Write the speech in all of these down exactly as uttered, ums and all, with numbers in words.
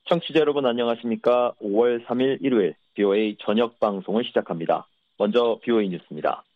청취자 여러분 안녕하십니까? 오월 삼일 일요일 비오에이 저녁 방송을 시작합니다. 먼저 비오에이 뉴스입니다.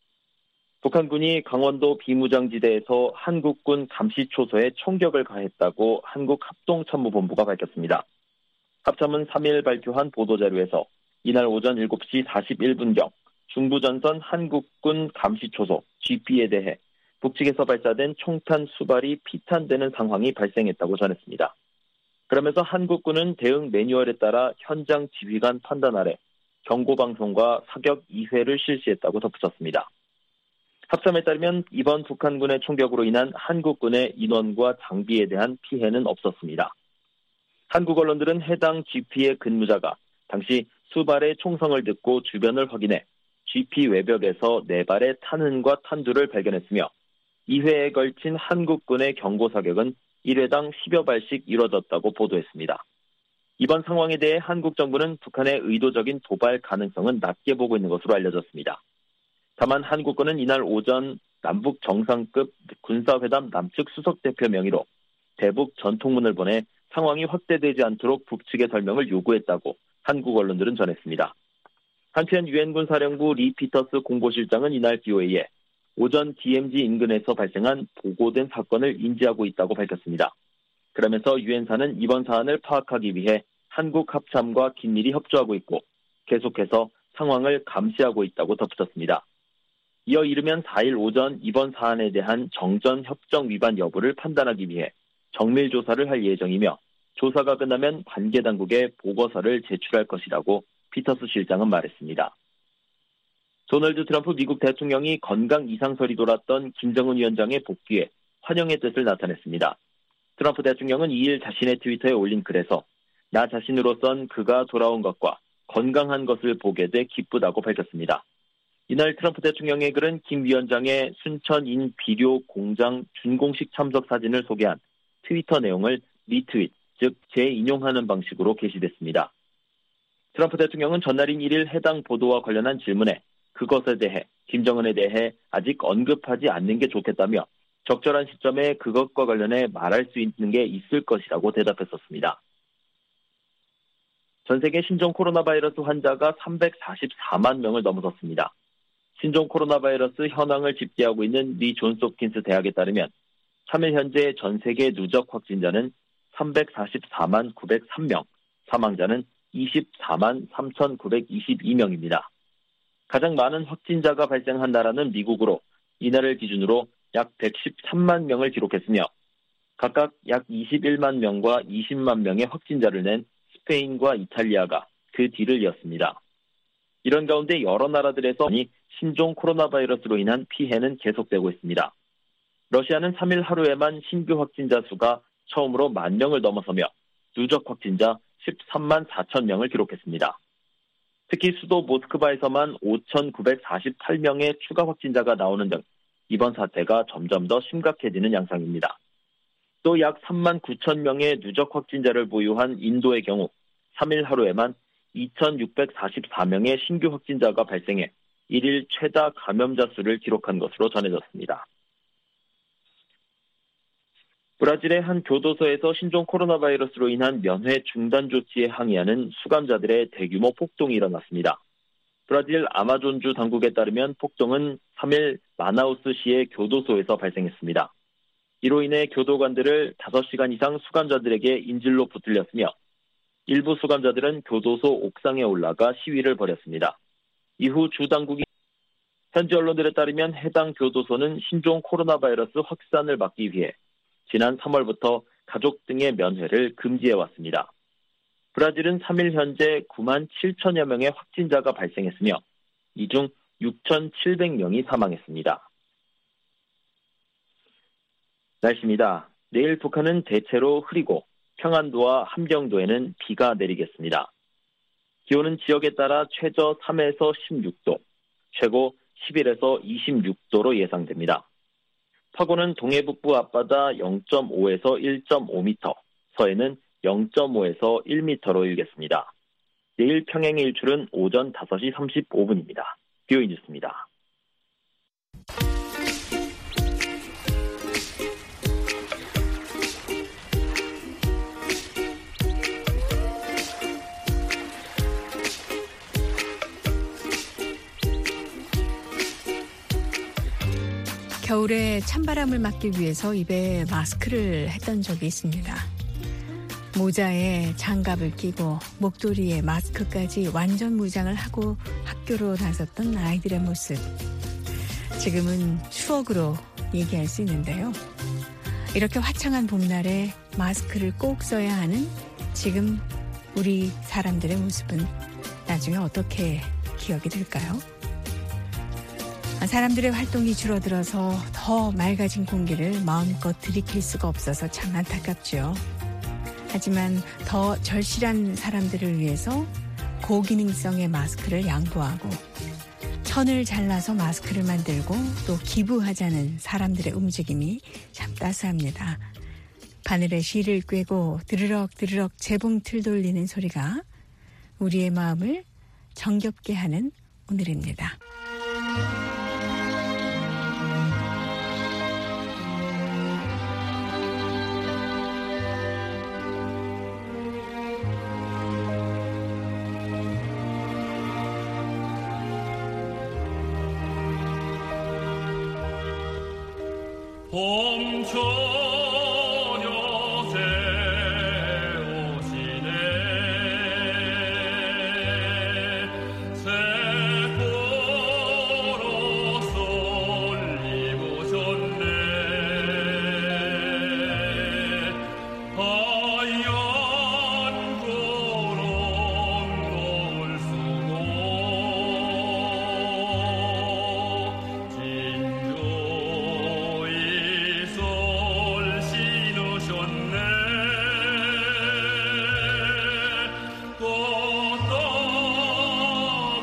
북한군이 강원도 비무장지대에서 한국군 감시초소에 총격을 가했다고 한국합동참모본부가 밝혔습니다. 합참은 삼일 발표한 보도자료에서 이날 오전 일곱 시 사십일 분경 중부전선 한국군 감시초소 지피에 대해 북측에서 발사된 총탄 수발이 피탄되는 상황이 발생했다고 전했습니다. 그러면서 한국군은 대응 매뉴얼에 따라 현장 지휘관 판단 아래 경고방송과 사격 이 회를 실시했다고 덧붙였습니다. 합참에 따르면 이번 북한군의 총격으로 인한 한국군의 인원과 장비에 대한 피해는 없었습니다. 한국 언론들은 해당 지피의 근무자가 당시 수발의 총성을 듣고 주변을 확인해 지피 외벽에서 네 발의 탄흔과 탄두를 발견했으며 이 회에 걸친 한국군의 경고 사격은 일 회당 십여 발씩 이뤄졌다고 보도했습니다. 이번 상황에 대해 한국 정부는 북한의 의도적인 도발 가능성은 낮게 보고 있는 것으로 알려졌습니다. 다만 한국군은 이날 오전 남북 정상급 군사회담 남측 수석대표 명의로 대북 전통문을 보내 상황이 확대되지 않도록 북측의 설명을 요구했다고 한국 언론들은 전했습니다. 한편 유엔군 사령부 리 피터스 공보실장은 이날 비오에이에 오전 디엠지 인근에서 발생한 보고된 사건을 인지하고 있다고 밝혔습니다. 그러면서 유엔사는 이번 사안을 파악하기 위해 한국 합참과 긴밀히 협조하고 있고 계속해서 상황을 감시하고 있다고 덧붙였습니다. 이어 이르면 사일 오전 이번 사안에 대한 정전 협정 위반 여부를 판단하기 위해 정밀 조사를 할 예정이며 조사가 끝나면 관계 당국에 보고서를 제출할 것이라고 피터스 실장은 말했습니다. 도널드 트럼프 미국 대통령이 건강 이상설이 돌았던 김정은 위원장의 복귀에 환영의 뜻을 나타냈습니다. 트럼프 대통령은 이일 자신의 트위터에 올린 글에서 나 자신으로선 그가 돌아온 것과 건강한 것을 보게 돼 기쁘다고 밝혔습니다. 이날 트럼프 대통령의 글은 김 위원장의 순천인 비료 공장 준공식 참석 사진을 소개한 트위터 내용을 리트윗, 즉 재인용하는 방식으로 게시됐습니다. 트럼프 대통령은 전날인 일일 해당 보도와 관련한 질문에 그것에 대해 김정은에 대해 아직 언급하지 않는 게 좋겠다며 적절한 시점에 그것과 관련해 말할 수 있는 게 있을 것이라고 대답했었습니다. 전 세계 신종 코로나 바이러스 환자가 삼백사십사만 명을 넘어섰습니다. 신종 코로나 바이러스 현황을 집계하고 있는 리 존스 홉킨스 대학에 따르면 삼일 현재 전 세계 누적 확진자는 삼백사십사만 구백삼 명, 사망자는 이십사만 삼천구백이십이 명입니다. 가장 많은 확진자가 발생한 나라는 미국으로 이날을 기준으로 약 백십삼만 명을 기록했으며 각각 약 이십일만 명과 이십만 명의 확진자를 낸 스페인과 이탈리아가 그 뒤를 이었습니다. 이런 가운데 여러 나라들에서 신종 코로나 바이러스로 인한 피해는 계속되고 있습니다. 러시아는 삼일 하루에만 신규 확진자 수가 처음으로 만 명을 넘어서며 누적 확진자 십삼만 사천 명을 기록했습니다. 특히 수도 모스크바에서만 오천구백사십팔 명의 추가 확진자가 나오는 등 이번 사태가 점점 더 심각해지는 양상입니다. 또 약 삼만 구천 명의 누적 확진자를 보유한 인도의 경우 삼일 하루에만 이천육백사십사 명의 신규 확진자가 발생해 일일 최다 감염자 수를 기록한 것으로 전해졌습니다. 브라질의 한 교도소에서 신종 코로나 바이러스로 인한 면회 중단 조치에 항의하는 수감자들의 대규모 폭동이 일어났습니다. 브라질 아마존주 당국에 따르면 폭동은 삼일 마나우스시의 교도소에서 발생했습니다. 이로 인해 교도관들을 다섯 시간 이상 수감자들에게 인질로 붙들렸으며 일부 수감자들은 교도소 옥상에 올라가 시위를 벌였습니다. 이후 주 당국이 현지 언론들에 따르면 해당 교도소는 신종 코로나 바이러스 확산을 막기 위해 지난 삼월부터 가족 등의 면회를 금지해왔습니다. 브라질은 삼일 현재 구만 칠천여 명의 확진자가 발생했으며 이 중 육천칠백 명이 사망했습니다. 날씨입니다. 내일 북한은 대체로 흐리고 평안도와 함경도에는 비가 내리겠습니다. 기온은 지역에 따라 최저 삼에서 십육 도, 최고 십일에서 이십육 도로 예상됩니다. 파고는 동해북부 앞바다 영 점 오에서 일 점 오 미터, 서해는 영 점 오에서 일 미터로 일겠습니다. 내일 평행의 일출은 오전 다섯 시 삼십오 분입니다. 비오이 뉴스입니다. 겨울에 찬바람을 막기 위해서 입에 마스크를 했던 적이 있습니다. 모자에 장갑을 끼고 목도리에 마스크까지 완전 무장을 하고 학교로 나섰던 아이들의 모습. 지금은 추억으로 얘기할 수 있는데요. 이렇게 화창한 봄날에 마스크를 꼭 써야 하는 지금 우리 사람들의 모습은 나중에 어떻게 기억이 될까요? 사람들의 활동이 줄어들어서 더 맑아진 공기를 마음껏 들이킬 수가 없어서 참 안타깝죠. 하지만 더 절실한 사람들을 위해서 고기능성의 마스크를 양보하고 천을 잘라서 마스크를 만들고 또 기부하자는 사람들의 움직임이 참 따스합니다. 바늘에 실을 꿰고 드르럭 드르럭 재봉틀 돌리는 소리가 우리의 마음을 정겹게 하는 오늘입니다. 봄처녀 새오시네 새포로 쏠리보셨네 하얀 구름 노을 쓰고 진주의 솔 신으셨네 꽃다발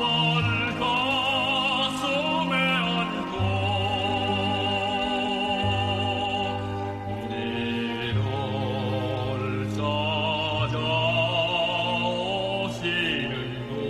가슴에 안고 우리를 찾아오시는 곳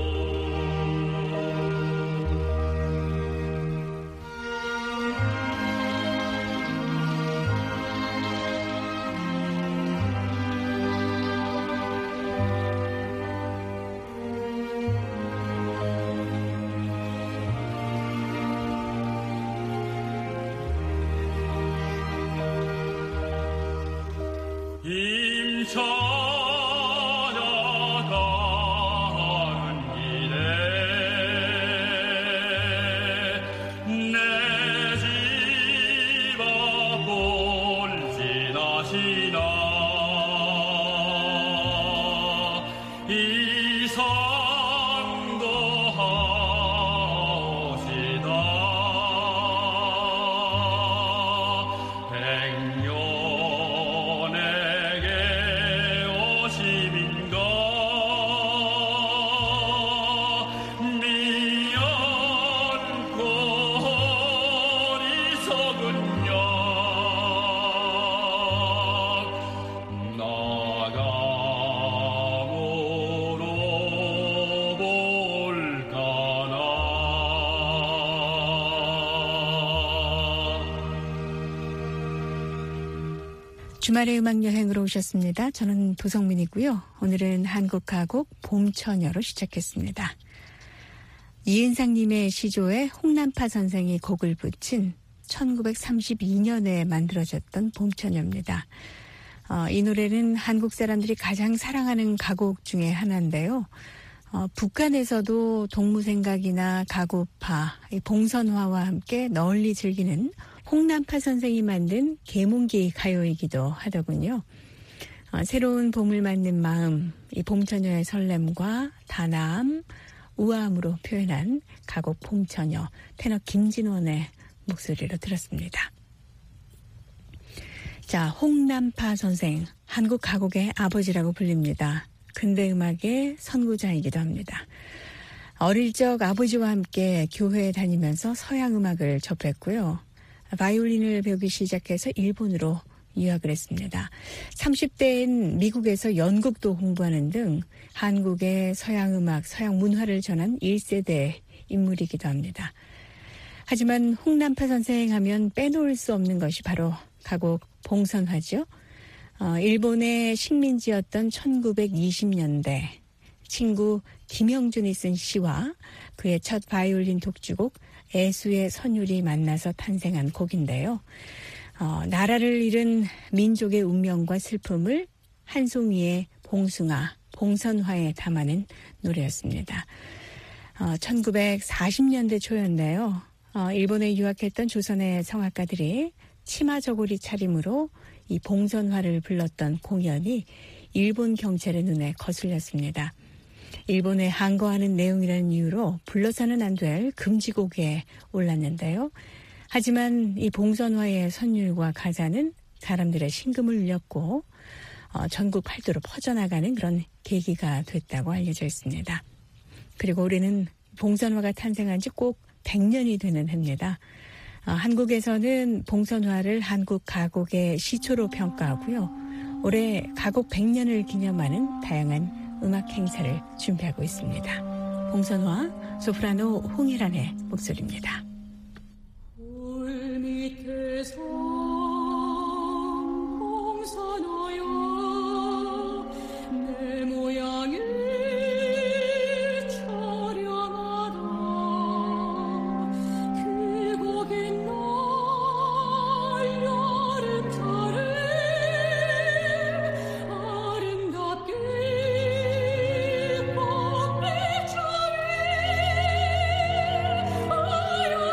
임 찾아가는 길에 내 집 앞을 지나시나 이상도 하시다 백년에게 오심인가 미안고 어리석은 양 나감으로 볼까나 주말의 음악여행으로 오셨습니다. 저는 도성민이고요. 오늘은 한국 가곡 봄처녀로 시작했습니다. 이은상님의 시조에 홍남파 선생이 곡을 붙인 천구백삼십이 년에 만들어졌던 봄처녀입니다. 어, 이 노래는 한국 사람들이 가장 사랑하는 가곡 중에 하나인데요. 어, 북한에서도 동무생각이나 가고파, 이 봉선화와 함께 널리 즐기는 홍남파 선생이 만든 계몽기 가요이기도 하더군요. 어, 새로운 봄을 맞는 마음, 이 봄처녀의 설렘과 단아함, 우아함으로 표현한 가곡 봄처녀, 테너 김진원의 목소리로 들었습니다. 자, 홍남파 선생, 한국 가곡의 아버지라고 불립니다. 근대 음악의 선구자이기도 합니다. 어릴 적 아버지와 함께 교회에 다니면서 서양 음악을 접했고요. 바이올린을 배우기 시작해서 일본으로 유학을 했습니다. 삼십 대엔 미국에서 연극도 공부하는 등 한국의 서양 음악, 서양 문화를 전한 일 세대 인물이기도 합니다. 하지만 홍남파 선생 하면 빼놓을 수 없는 것이 바로 가곡 봉선화죠. 어, 일본의 식민지였던 천구백이십 년대 친구 김형준이 쓴 시와 그의 첫 바이올린 독주곡 애수의 선율이 만나서 탄생한 곡인데요. 어, 나라를 잃은 민족의 운명과 슬픔을 한 송이의 봉숭아, 봉선화에 담아낸 노래였습니다. 어, 천구백사십 년대 초였는데요. 어, 일본에 유학했던 조선의 성악가들이 치마 저고리 차림으로 이 봉선화를 불렀던 공연이 일본 경찰의 눈에 거슬렸습니다. 일본에 항거하는 내용이라는 이유로 불러서는 안 될 금지곡에 올랐는데요. 하지만 이 봉선화의 선율과 가사는 사람들의 심금을 울렸고 어, 전국 팔도로 퍼져나가는 그런 계기가 됐다고 알려져 있습니다. 그리고 올해는 봉선화가 탄생한 지 꼭 백 년이 되는 해입니다. 어, 한국에서는 봉선화를 한국 가곡의 시초로 평가하고요. 올해 가곡 백 년을 기념하는 다양한 음악 행사를 준비하고 있습니다. 봉선화 소프라노 홍일환의 목소리입니다. 돌 밑에서 봉선화야 내 모양이 처량하다 그 곡인 날 여름철에 아름답게 꽃빛처리 아야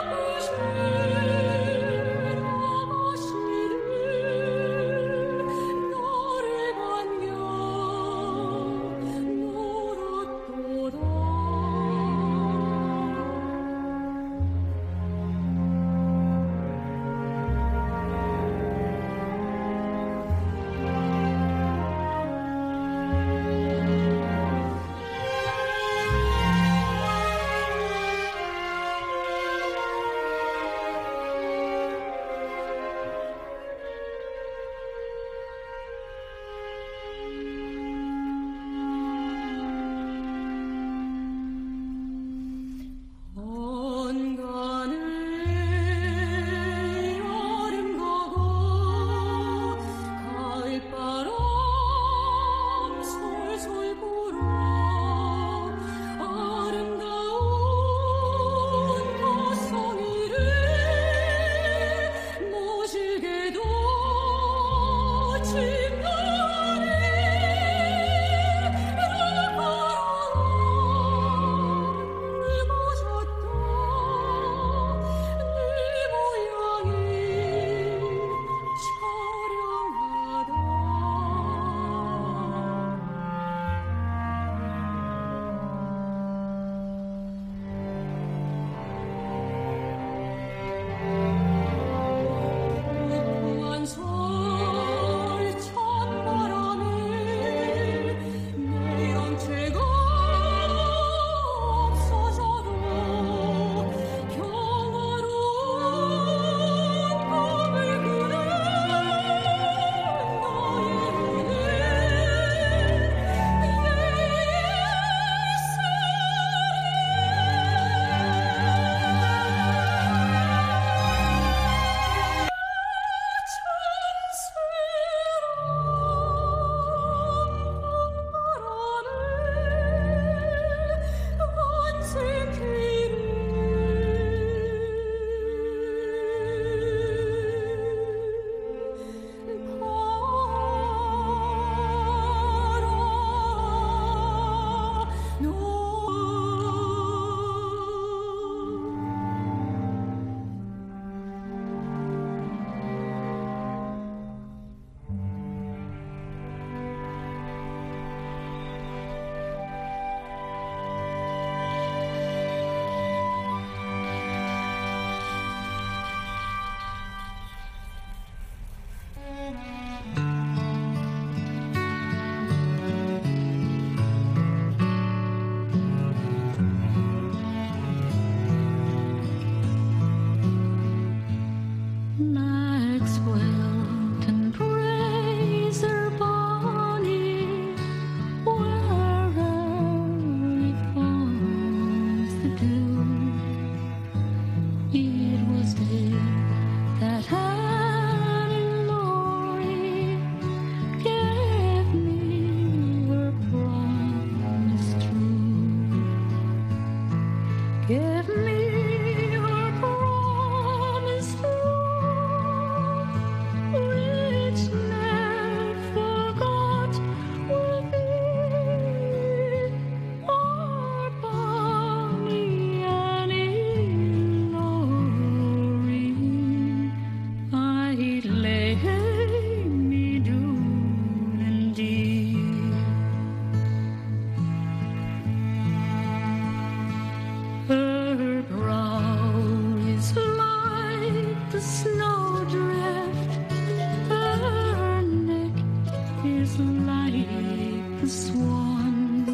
like the swan.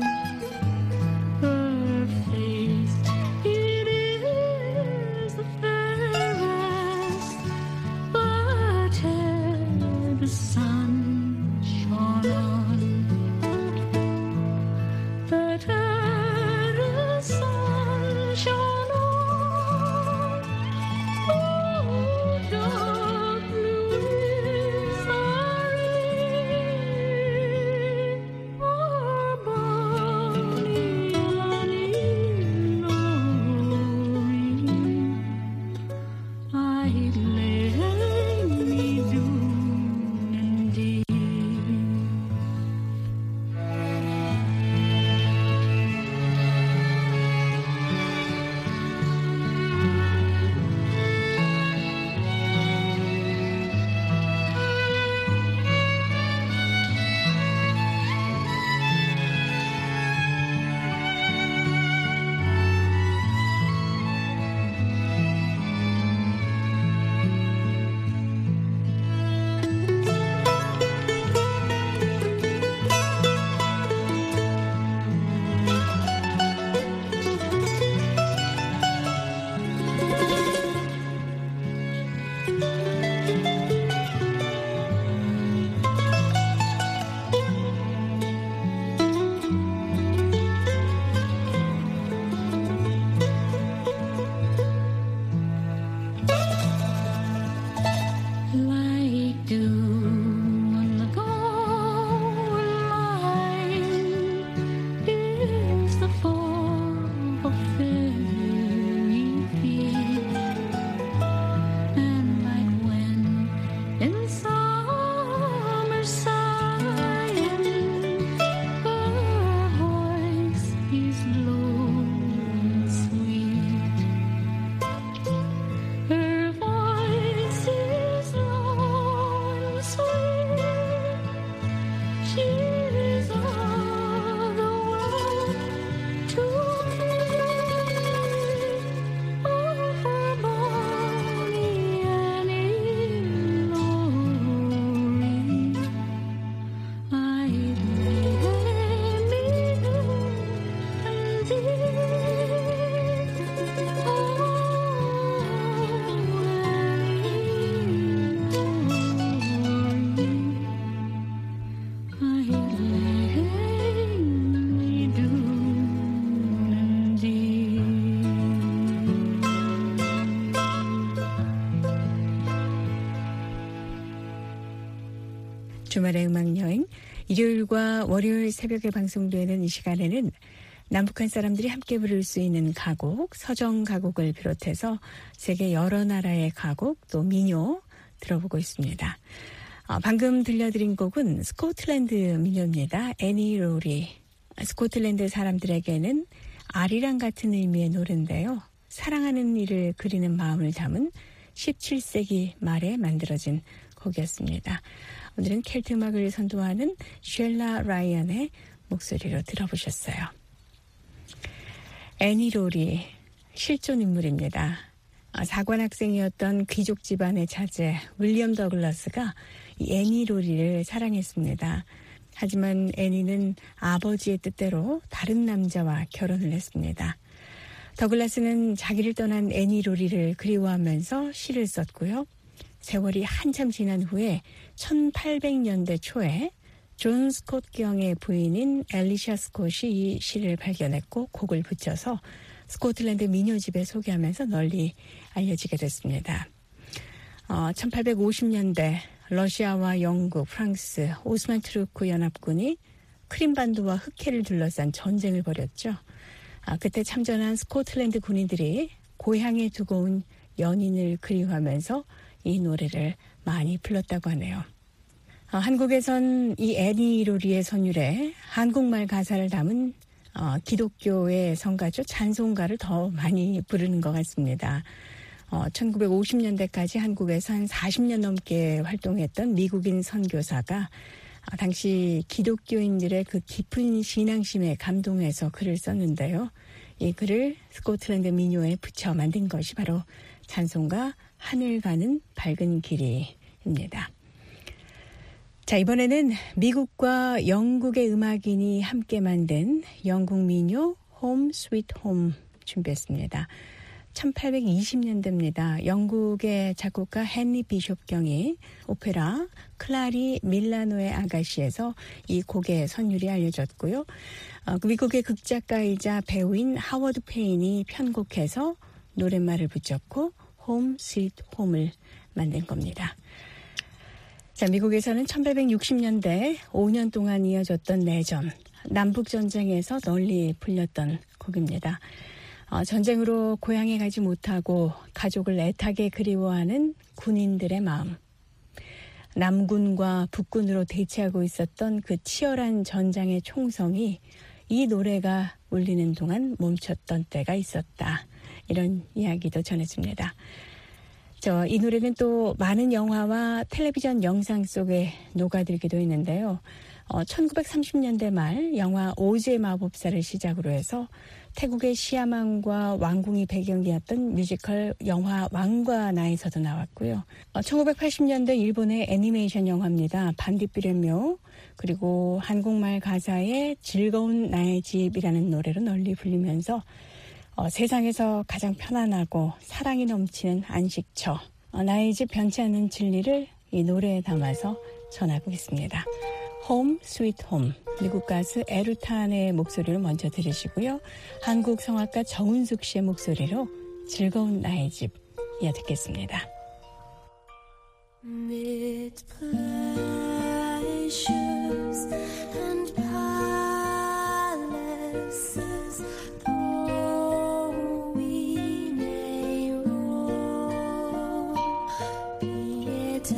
Her face, it is the fairest, but ere the sun shone on, but ere the sun shone on, oh, dark blue is our lily, our bonny Annie Laurie. I'd lay me down and deep. Like dew on the gold line is the fall of fairy feet, and like wind in summer sighing, her voice is low and sweet. Her voice is low and sweet. She's all the world to me. Oh, her bonny Annie Laurie. I'd lay me down and deep. Oh, Annie Laurie. I'd lay me down and deep. 주말의 음악여행, 일요일과 월요일 새벽에 방송되는 이 시간에는 남북한 사람들이 함께 부를 수 있는 가곡, 서정 가곡을 비롯해서 세계 여러 나라의 가곡, 또 민요 들어보고 있습니다. 어, 방금 들려드린 곡은 스코틀랜드 민요입니다. 애니 로리. 스코틀랜드 사람들에게는 아리랑 같은 의미의 노래인데요. 사랑하는 이를 그리는 마음을 담은 십칠 세기 말에 만들어진 곡이었습니다. 오늘은 켈트 음악을 선도하는 쉘라 라이언의 목소리로 들어보셨어요. 애니 로리, 실존 인물입니다. 사관학생이었던 귀족 집안의 자제 윌리엄 더글라스가 이 애니 로리를 사랑했습니다. 하지만 애니는 아버지의 뜻대로 다른 남자와 결혼을 했습니다. 더글라스는 자기를 떠난 애니 로리를 그리워하면서 시를 썼고요. 세월이 한참 지난 후에 천팔백 년대 초에 존 스콧 경의 부인인 엘리샤 스콧이 이 시를 발견했고 곡을 붙여서 스코틀랜드 민요집에 소개하면서 널리 알려지게 됐습니다. 어, 천팔백오십 년대 러시아와 영국, 프랑스, 오스만 투르크 연합군이 크림반도와 흑해를 둘러싼 전쟁을 벌였죠. 아, 그때 참전한 스코틀랜드 군인들이 고향에 두고 온 연인을 그리워하면서 이 노래를 많이 불렀다고 하네요. 어, 한국에선 이 애니 로리의 선율에 한국말 가사를 담은 어, 기독교의 성가죠. 찬송가를 더 많이 부르는 것 같습니다. 어, 천구백오십 년대까지 한국에서 한 사십 년 넘게 활동했던 미국인 선교사가 어, 당시 기독교인들의 그 깊은 신앙심에 감동해서 글을 썼는데요. 이 글을 스코틀랜드 민요에 붙여 만든 것이 바로 찬송가 하늘 가는 밝은 길이입니다. 자, 이번에는 미국과 영국의 음악인이 함께 만든 영국 민요 Home Sweet Home 준비했습니다. 천팔백이십 년대입니다. 영국의 작곡가 헨리 비숍 경이 오페라 클라리 밀라노의 아가씨에서 이 곡의 선율이 알려졌고요. 어, 미국의 극작가이자 배우인 하워드 페인이 편곡해서 노랫말을 붙였고 Home Sweet Home을 만든 겁니다. 자, 미국에서는 천팔백육십 년대 오 년 동안 이어졌던 내전, 남북전쟁에서 널리 불렸던 곡입니다. 어, 전쟁으로 고향에 가지 못하고 가족을 애타게 그리워하는 군인들의 마음. 남군과 북군으로 대치하고 있었던 그 치열한 전장의 총성이 이 노래가 울리는 동안 멈췄던 때가 있었다. 이런 이야기도 전해집니다. 저, 이 노래는 또 많은 영화와 텔레비전 영상 속에 녹아들기도 했는데요. 어, 천구백삼십 년대 말 영화 오즈의 마법사를 시작으로 해서 태국의 시아망과 왕궁이 배경이었던 뮤지컬 영화 왕과 나에서도 나왔고요. 어, 천구백팔십 년대 일본의 애니메이션 영화입니다. 반딧불의 묘, 그리고 한국말 가사의 즐거운 나의 집이라는 노래로 널리 불리면서 어, 세상에서 가장 편안하고 사랑이 넘치는 안식처, 어, 나의 집 변치 않는 진리를 이 노래에 담아서 전하고 있습니다. Home Sweet Home, 미국 가수 에루탄의 목소리를 먼저 들으시고요. 한국 성악가 정은숙 씨의 목소리로 즐거운 나의 집 이어 듣겠습니다. Mid pleasures and palaces, though we may roam, be it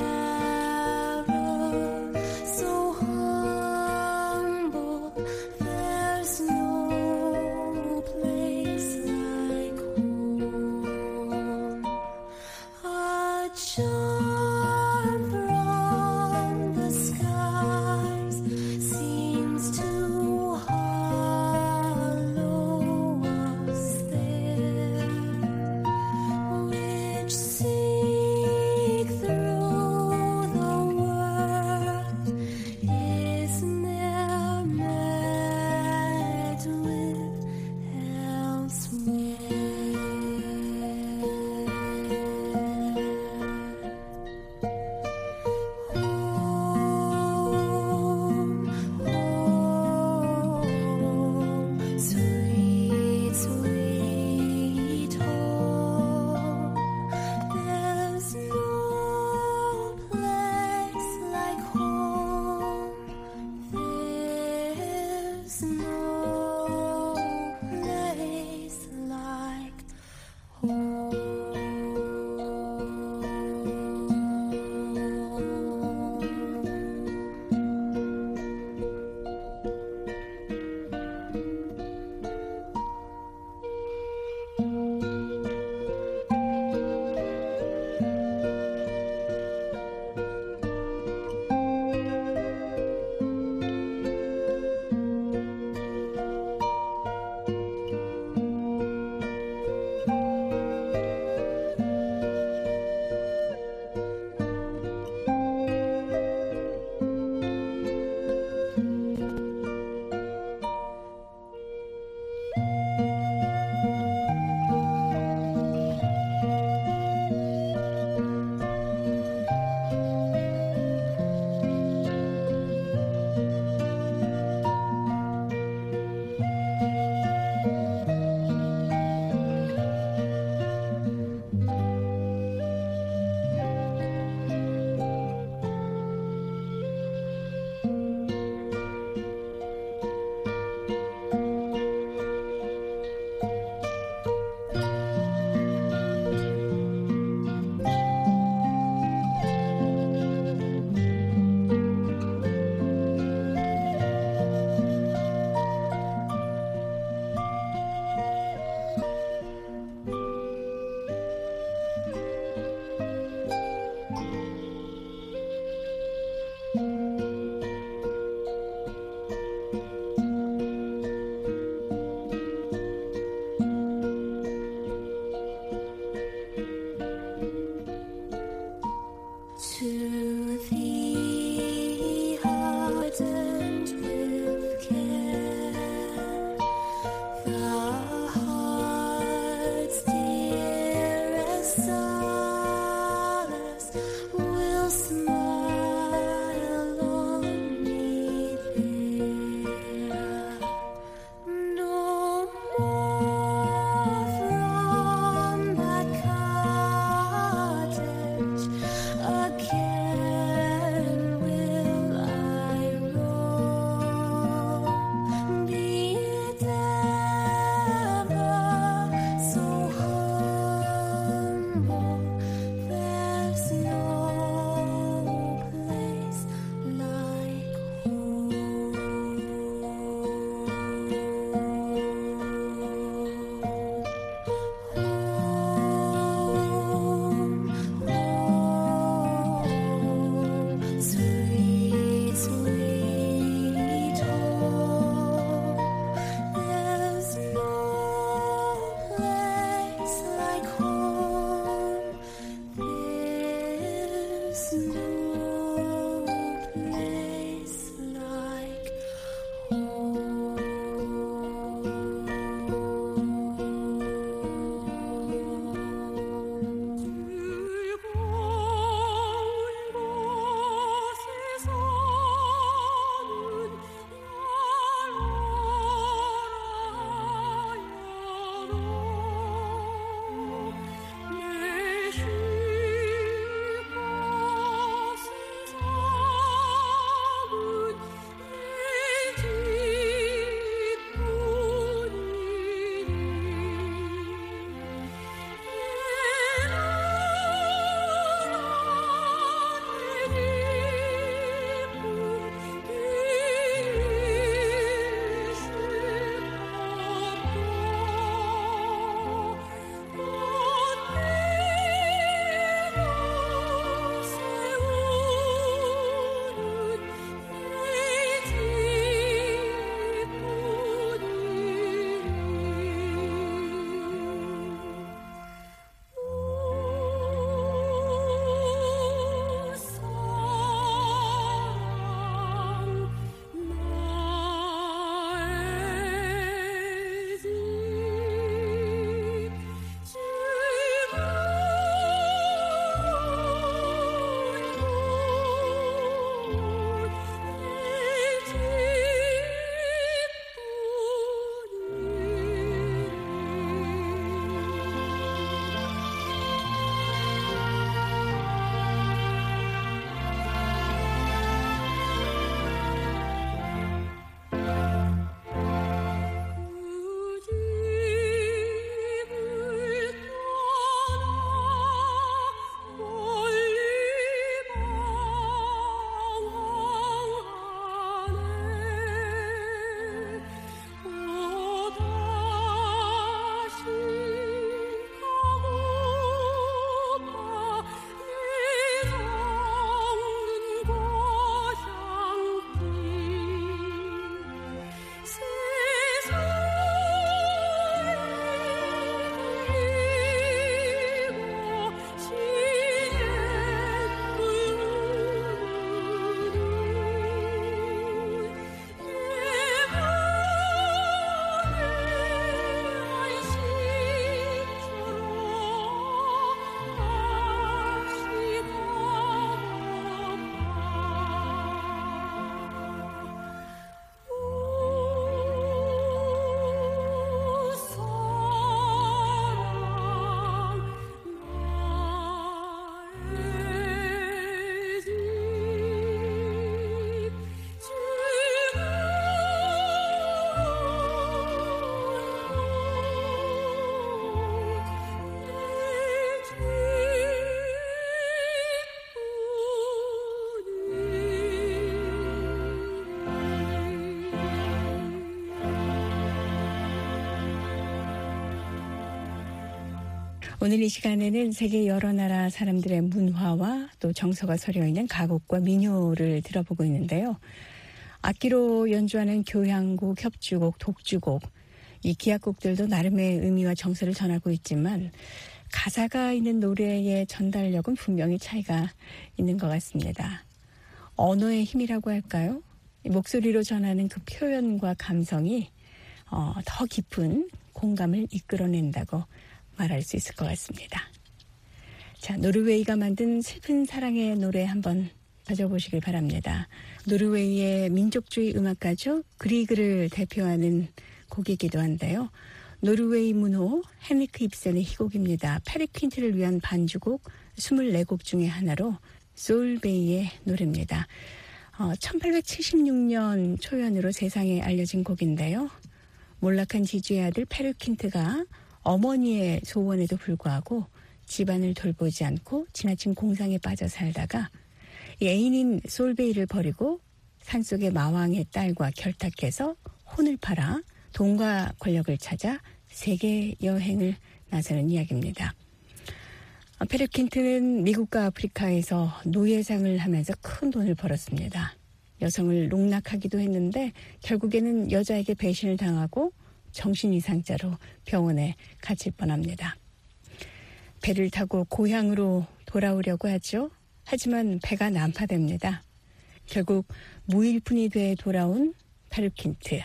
ever so humble, there's no place like home. A charm from the skies 오늘 이 시간에는 세계 여러 나라 사람들의 문화와 또 정서가 서려 있는 가곡과 민요를 들어보고 있는데요. 악기로 연주하는 교향곡, 협주곡, 독주곡, 이 기악곡들도 나름의 의미와 정서를 전하고 있지만 가사가 있는 노래의 전달력은 분명히 차이가 있는 것 같습니다. 언어의 힘이라고 할까요? 목소리로 전하는 그 표현과 감성이 어, 더 깊은 공감을 이끌어낸다고 말할 수 있을 것 같습니다. 자, 노르웨이가 만든 슬픈 사랑의 노래 한번 가져보시길 바랍니다. 노르웨이의 민족주의 음악가죠. 그리그를 대표하는 곡이기도 한데요. 노르웨이 문호 헤니크 입센의 희곡입니다. 페르 퀸트를 위한 반주곡 이십사 곡 중에 하나로 솔베이의 노래입니다. 어, 천팔백칠십육 년 초연으로 세상에 알려진 곡인데요. 몰락한 지주의 아들 페르 퀸트가 어머니의 소원에도 불구하고 집안을 돌보지 않고 지나친 공상에 빠져 살다가 애인인 솔베이를 버리고 산속의 마왕의 딸과 결탁해서 혼을 팔아 돈과 권력을 찾아 세계 여행을 나서는 이야기입니다. 페르 퀸트는 미국과 아프리카에서 노예상을 하면서 큰 돈을 벌었습니다. 여성을 농락하기도 했는데 결국에는 여자에게 배신을 당하고 정신이상자로 병원에 갇힐 뻔합니다. 배를 타고 고향으로 돌아오려고 하죠. 하지만 배가 난파됩니다. 결국 무일푼이 돼 돌아온 페르 퀸트.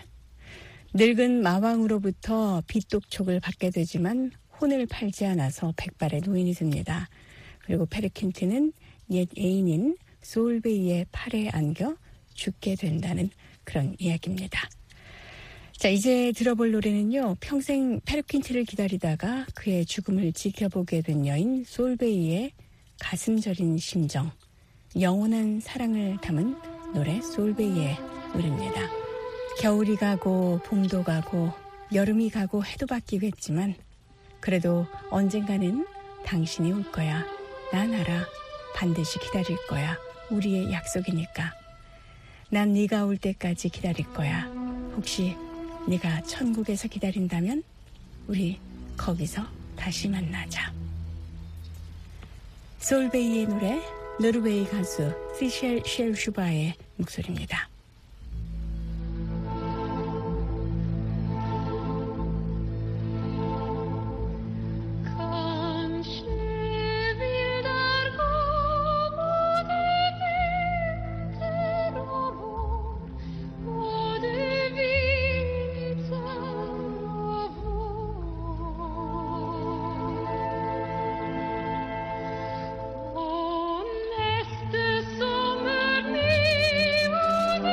늙은 마왕으로부터 빚독촉을 받게 되지만 혼을 팔지 않아서 백발의 노인이 됩니다. 그리고 페르 퀸트는 옛 애인인 솔베이의 팔에 안겨 죽게 된다는 그런 이야기입니다. 자, 이제 들어볼 노래는요. 평생 페르 퀸트를 기다리다가 그의 죽음을 지켜보게 된 여인 솔베이의 가슴 저린 심정, 영원한 사랑을 담은 노래 솔베이의 노래입니다. 겨울이 가고 봄도 가고 여름이 가고 해도 바뀌겠지만 그래도 언젠가는 당신이 올 거야. 난 알아. 반드시 기다릴 거야. 우리의 약속이니까. 난 네가 올 때까지 기다릴 거야. 혹시 네가 천국에서 기다린다면 우리 거기서 다시 만나자. 솔베이의 노래, 노르웨이 가수 시셸 쉘슈바의 목소리입니다. Nästa sommar ni och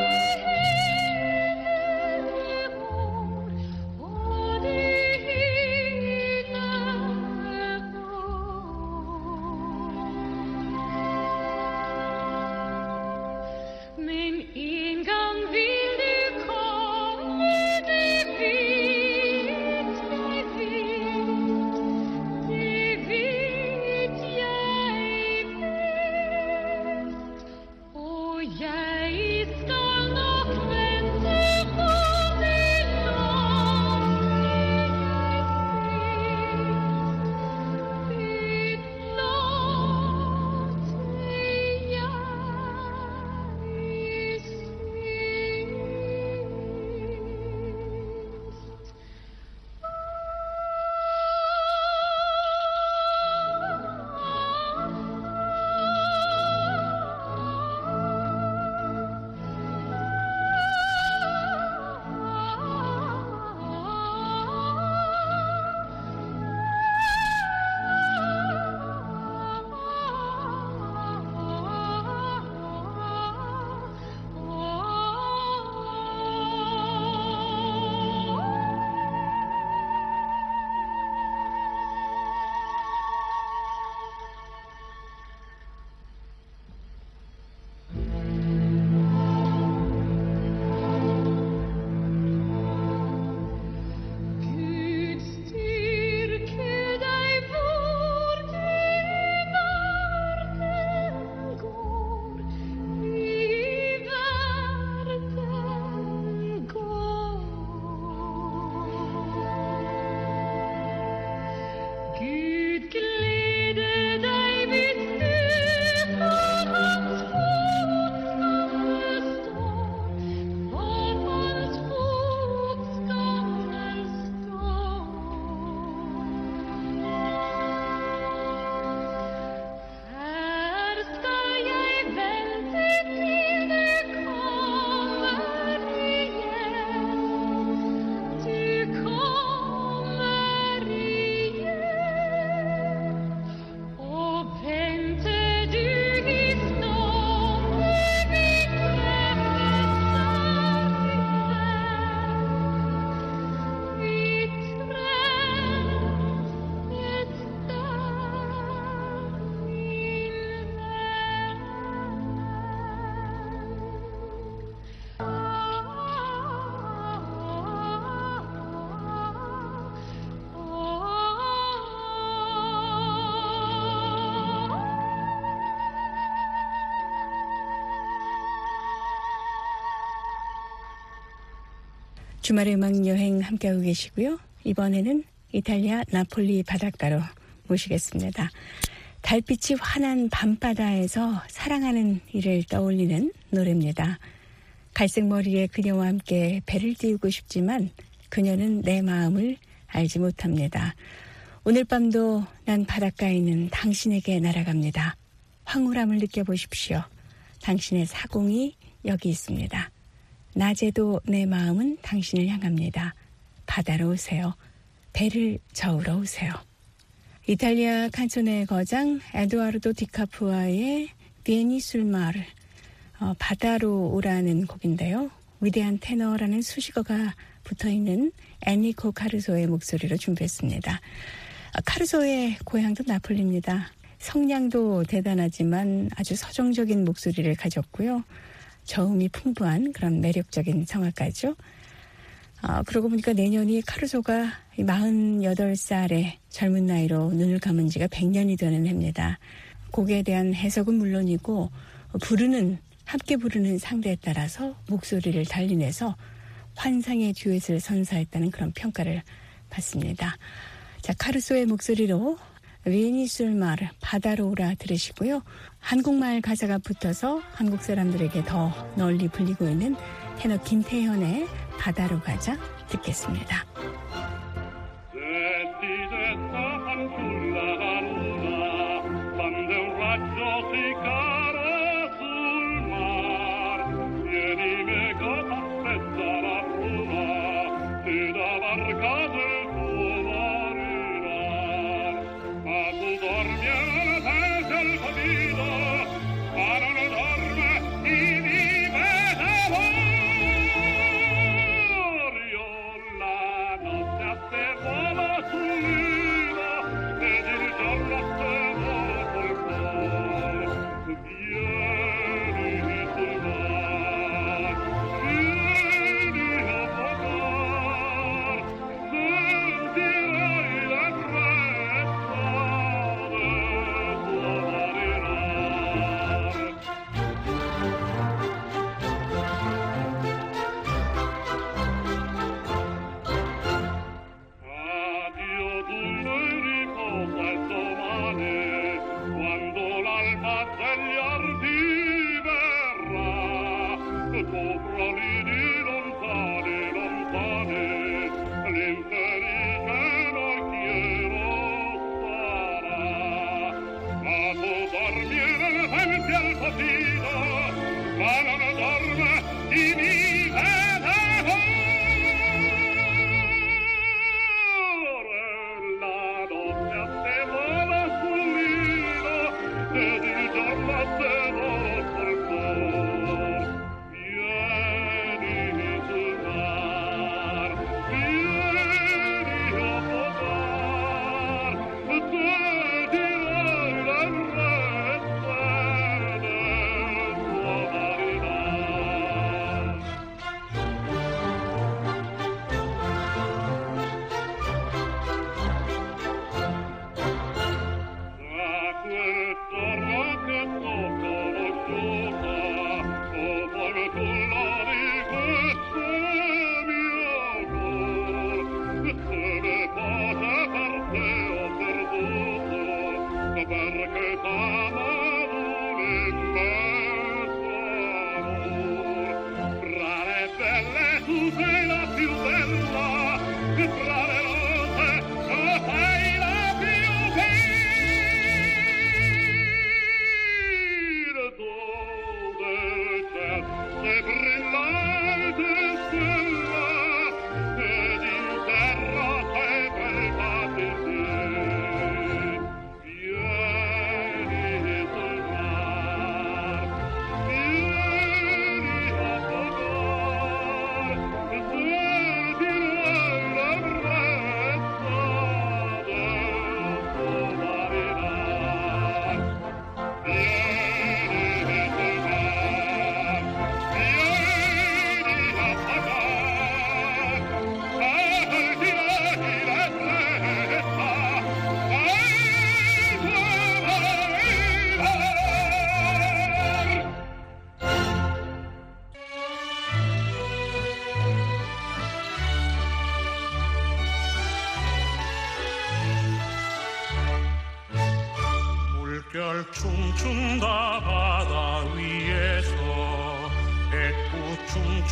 주말의 음악 여행 함께하고 계시고요. 이번에는 이탈리아 나폴리 바닷가로 모시겠습니다. 달빛이 환한 밤바다에서 사랑하는 이를 떠올리는 노래입니다. 갈색 머리의 그녀와 함께 배를 띄우고 싶지만 그녀는 내 마음을 알지 못합니다. 오늘 밤도 난 바닷가에 있는 당신에게 날아갑니다. 황홀함을 느껴보십시오. 당신의 사공이 여기 있습니다. 낮에도 내 마음은 당신을 향합니다. 바다로 오세요. 배를 저으러 오세요. 이탈리아 칸초네 거장 에두아르도 디카푸아의 비에니 술 마르, 어, 바다로 오라는 곡인데요. 위대한 테너라는 수식어가 붙어있는 엔리코 카루소의 목소리로 준비했습니다. 어, 카루소의 고향도 나폴리입니다. 성량도 대단하지만 아주 서정적인 목소리를 가졌고요. 저음이 풍부한 그런 매력적인 성악가죠. 어, 그러고 보니까 내년이 카루소가 마흔여덟 살의 젊은 나이로 눈을 감은 지가 백 년이 되는 해입니다. 곡에 대한 해석은 물론이고 부르는, 함께 부르는 상대에 따라서 목소리를 달리내서 환상의 듀엣을 선사했다는 그런 평가를 받습니다. 자, 카루소의 목소리로 비에니 술 마르, 바다로 오라 들으시고요. 한국말 가사가 붙어서 한국 사람들에게 더 널리 불리고 있는 테너 김태현의 바다로 가자 듣겠습니다.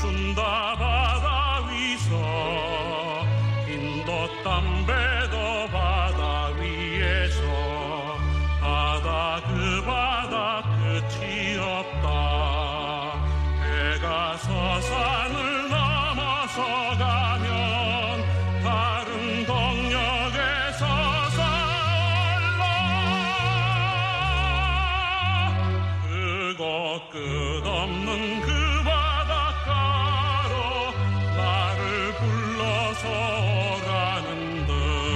춘다 바다 위서 빈도 담배도 바다 위에서 바다 그 바다 끝이 없다. 해가 서산을 넘어서 가면 다른 동역에서 살라. 그곳 끝없는 그 바닷가로 나를 불러서 오라는 듯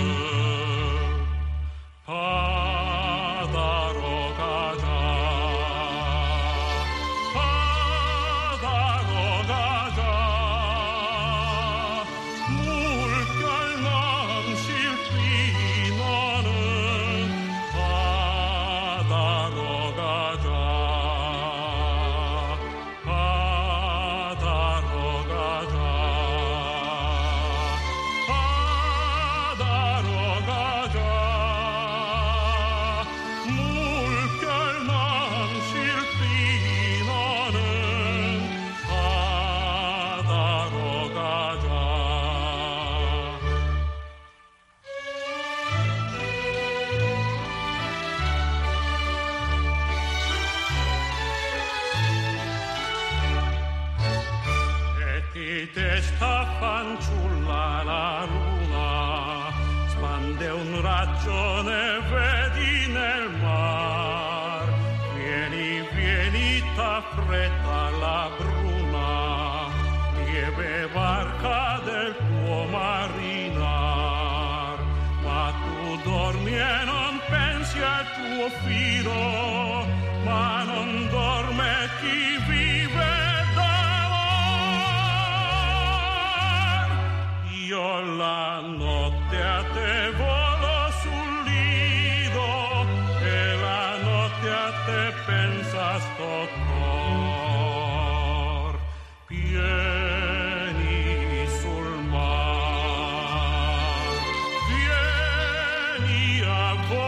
바다로 가자. 바다로 가자. 물결 넘실 뛰노는 바다로 가자. 바다로 가자. 바다로 가자. 물결 넘실 뛰노는 바다로 가자. E ti testa fanciulla la luna, spande un ragione, vedi nel mar. Vieni, vieni, t'affretta la bruna, lieve barca del tuo marinar. Ma tu dormi e non pensi al tuo filo, ma non dorme chi vive d'amor. Io la notte a te volo sul lido e la notte a te pensa sto cor. Vieni sul mar, vieni a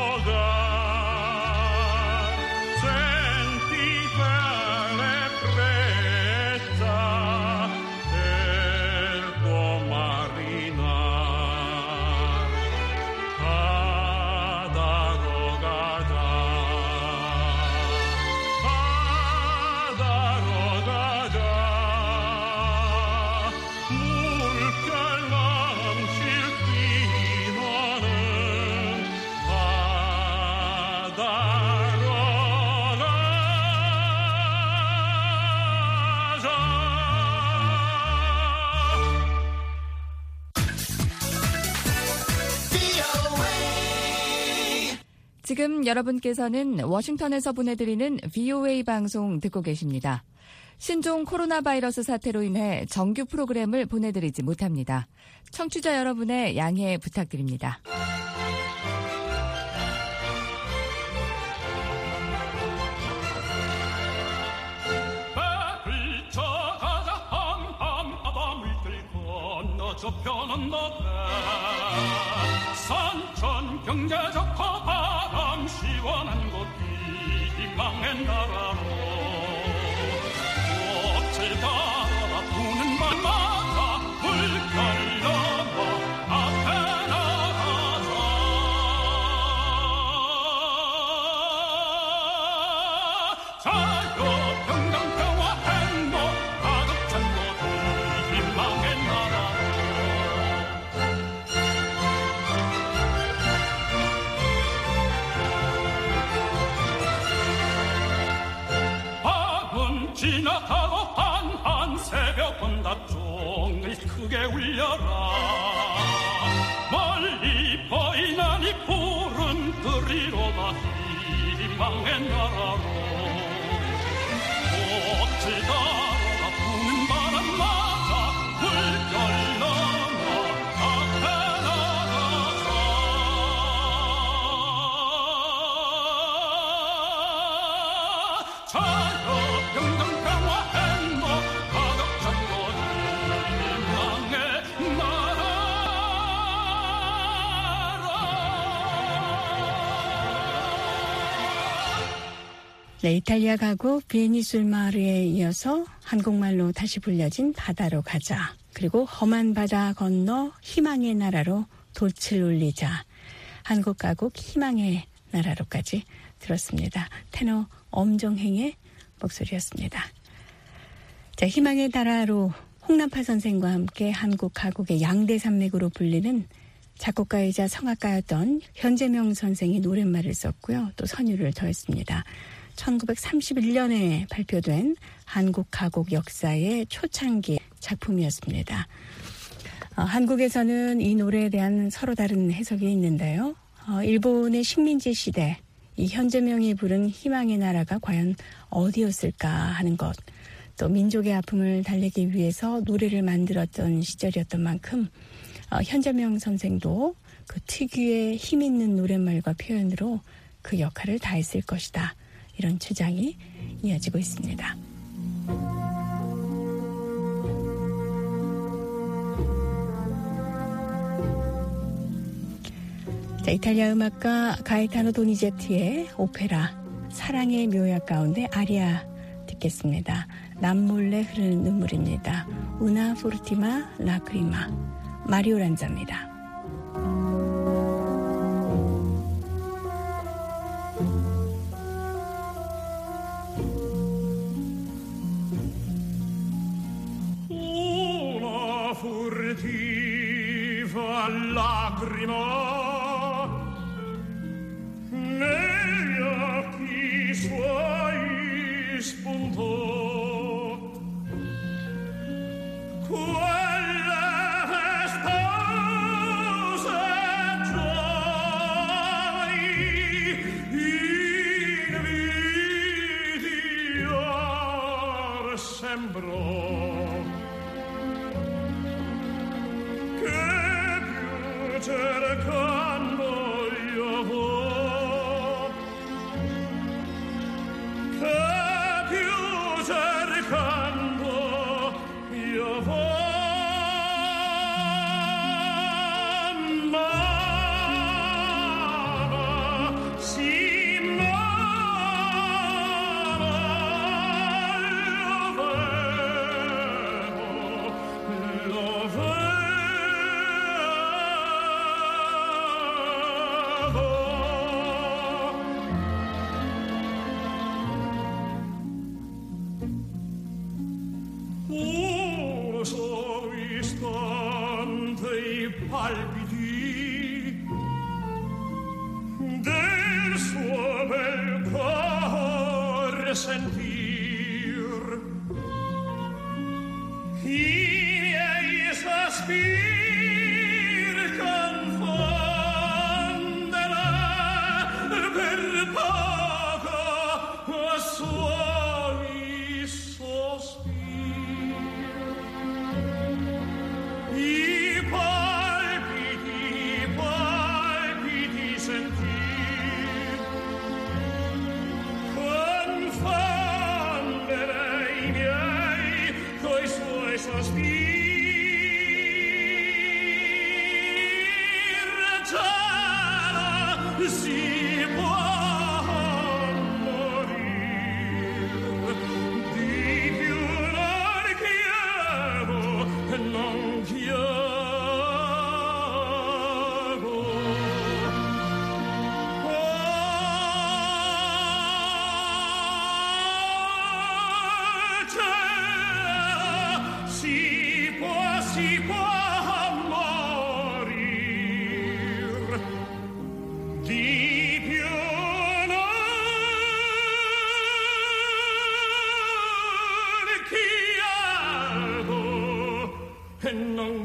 vogar, senti quale brezza del tuo marinar. Ba다로 가자. 바다로 가자. 물결 넘실 뛰노는 바다로 지금 여러분께서는 워싱턴에서 보내드리는 브이오에이 방송 듣고 계십니다. 신종 코로나 바이러스 사태로 인해 정규 프로그램을 보내드리지 못합니다. 청취자 여러분의 양해 부탁드립니다. 배를 쳐가자 함함 아밤을 들고 너 좁혀놓은 너배 산천 경제적 바람 시원한 곳 희망의 나라로 꽃을 달아 부는 밤마다 물결 넘어 앞에 나가자. 자유 평강 평화 행복 가득 찬 곳 희망의 나라로 밤은 지나가고 한한 새벽 온다 종을 크게 울려라. 멀리 보이는 이 푸른 들이로다 희망의 나라로 꽃을 달아 부는 바람마다 물결 넘어 앞에 나가자. 자유 평강 평화 행복 가득 찬 곳 희망의 나라로. 네, 이탈리아 가곡 비에니 술 마르에 이어서 한국말로 다시 불려진 바다로 가자. 그리고 험한 바다 건너 희망의 나라로 돛을 올리자. 한국 가곡 희망의 나라로까지 들었습니다. 테너 엄정행의 목소리였습니다. 자, 희망의 나라로 홍남파 선생과 함께 한국 가곡의 양대 산맥으로 불리는 작곡가이자 성악가였던 현재명 선생이 노랫말을 썼고요. 또 선율을 더했습니다. 천구백삼십일 년에 발표된 한국 가곡 역사의 초창기 작품이었습니다. 어, 한국에서는 이 노래에 대한 서로 다른 해석이 있는데요. 어, 일본의 식민지 시대, 이 현재명이 부른 희망의 나라가 과연 어디였을까 하는 것, 또 민족의 아픔을 달래기 위해서 노래를 만들었던 시절이었던 만큼 어, 현재명 선생도 그 특유의 힘 있는 노랫말과 표현으로 그 역할을 다했을 것이다. 이런 주장이 이어지고 있습니다. 자, 이탈리아 음악가 가에타노 도니제티의 오페라 사랑의 묘약 가운데 아리아 듣겠습니다. 남몰래 흐르는 눈물입니다. 우나 포르티마 라크리마 마리오 란자입니다. Una furtiva lacrima negli occhi suoi spuntò, quelle festose giovani invidiar sembrò. Cercando io vo, che più cercando io vo, ma si ma lo vedo, lo vedo. Palpiti del suo bel cuore sentir, i miei sospiri confonderà per poco a suoi sospiri. I palpiti, palpiti sentir, confondere i miei coi suoi sospiri. Già si può morire, di più non chiedo, non chiedo. Si può, si può morir, di più non chiedo e non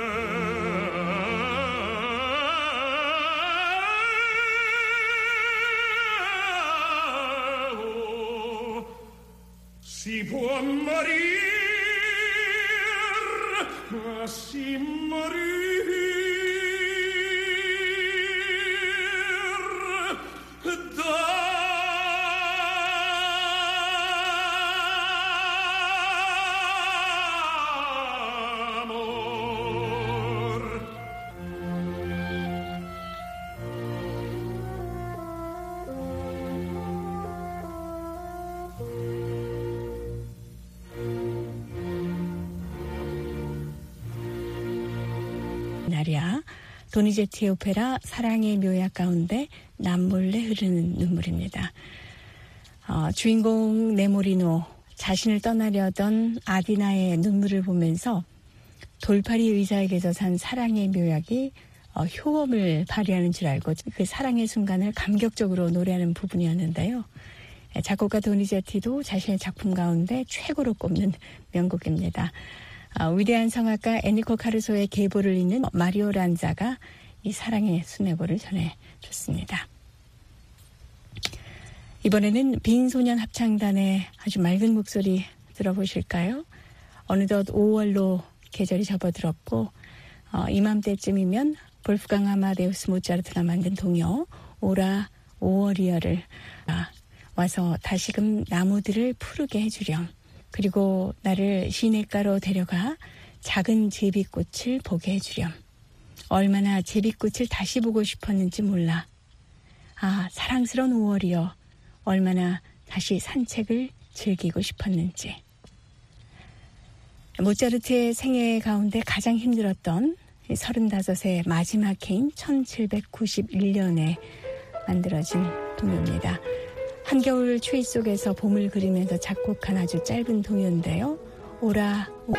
chiedo. Si può morire, ma si morire d'amor. 날이야. 도니제티의 오페라 사랑의 묘약 가운데 남몰래 흐르는 눈물입니다. 어, 주인공 네모리노 자신을 떠나려던 아디나의 눈물을 보면서 돌팔이 의사에게서 산 사랑의 묘약이 어, 효험을 발휘하는 줄 알고 그 사랑의 순간을 감격적으로 노래하는 부분이었는데요. 작곡가 도니제티도 자신의 작품 가운데 최고로 꼽는 명곡입니다. 아, 위대한 성악가 에니코 카루소의 계보를 잇는 마리오 란자가 이 사랑의 순애보를 전해줬습니다. 이번에는 빈소년 합창단의 아주 맑은 목소리 들어보실까요? 어느덧 오월로 계절이 접어들었고 어, 이맘때쯤이면 볼프강 아마데우스 모차르트가 만든 동요 오라 오월이여를 아, 와서 다시금 나무들을 푸르게 해주렴. 그리고 나를 시냇가로 데려가 작은 제비꽃을 보게 해주렴. 얼마나 제비꽃을 다시 보고 싶었는지 몰라. 아, 사랑스러운 오월이여. 얼마나 다시 산책을 즐기고 싶었는지. 모차르트의 생애 가운데 가장 힘들었던 서른다섯의 마지막 해인 천칠백구십일 년에 만들어진 동요입니다. 한겨울 추위 속에서 봄을 그리면서 작곡한 아주 짧은 동요인데요. 오라 오...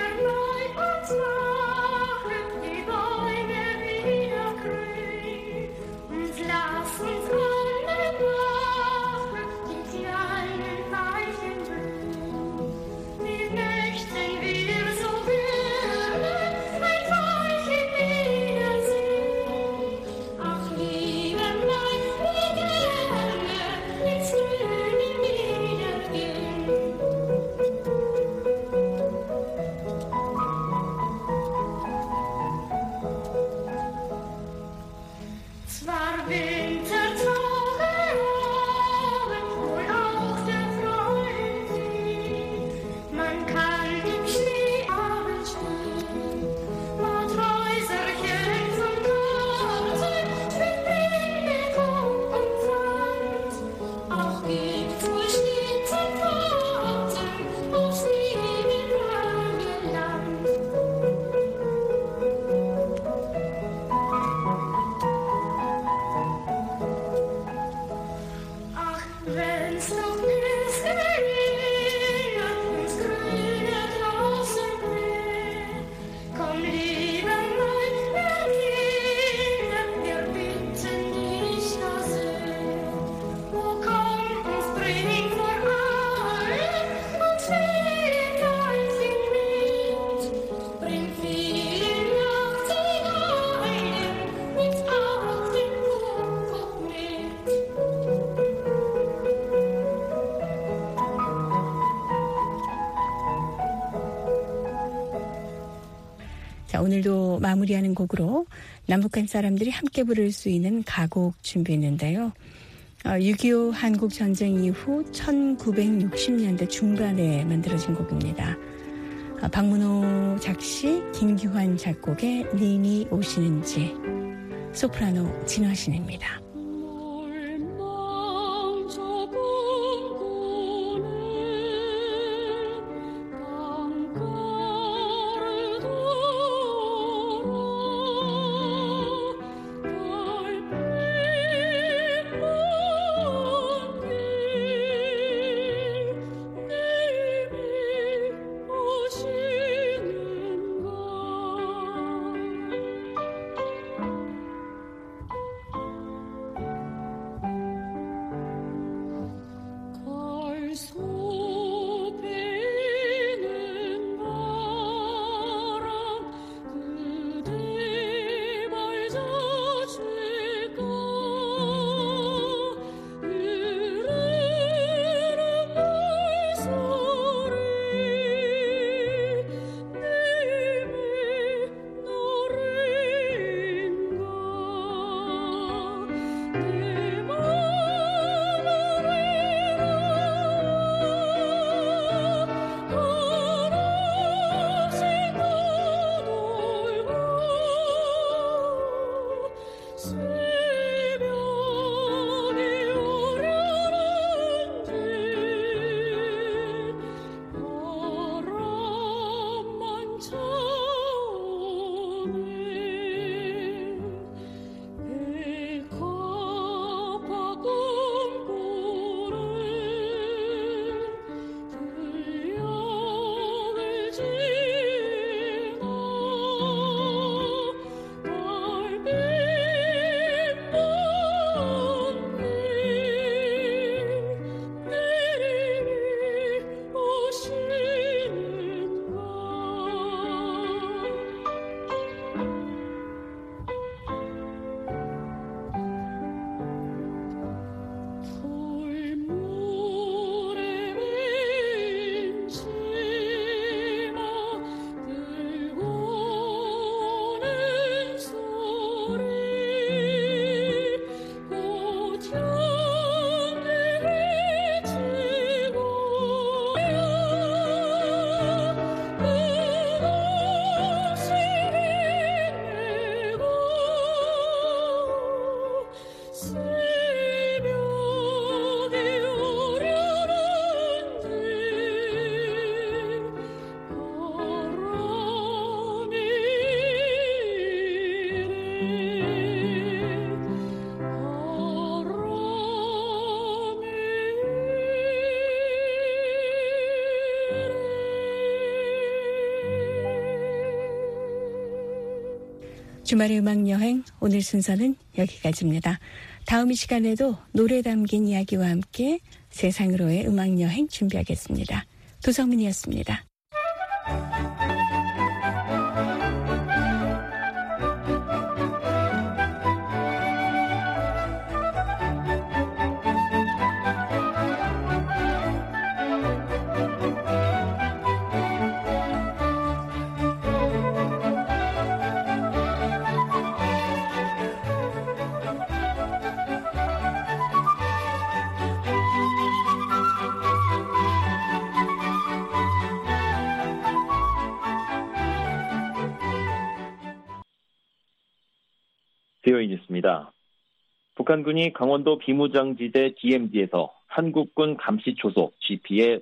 자, 오늘도 마무리하는 곡으로 남북한 사람들이 함께 부를 수 있는 가곡 준비했는데요. 어, 육이오 한국전쟁 이후 천구백육십 년대 중반에 만들어진 곡입니다. 어, 박문호 작시, 김규환 작곡의 님이 오시는지, 소프라노 진화신입니다. 주말의 음악여행 오늘 순서는 여기까지입니다. 다음 이 시간에도 노래 담긴 이야기와 함께 세상으로의 음악여행 준비하겠습니다. 도성민이었습니다. 비오이 뉴스입니다. 북한군이 강원도 비무장지대 디엠지에서 한국군 감시초소 지피의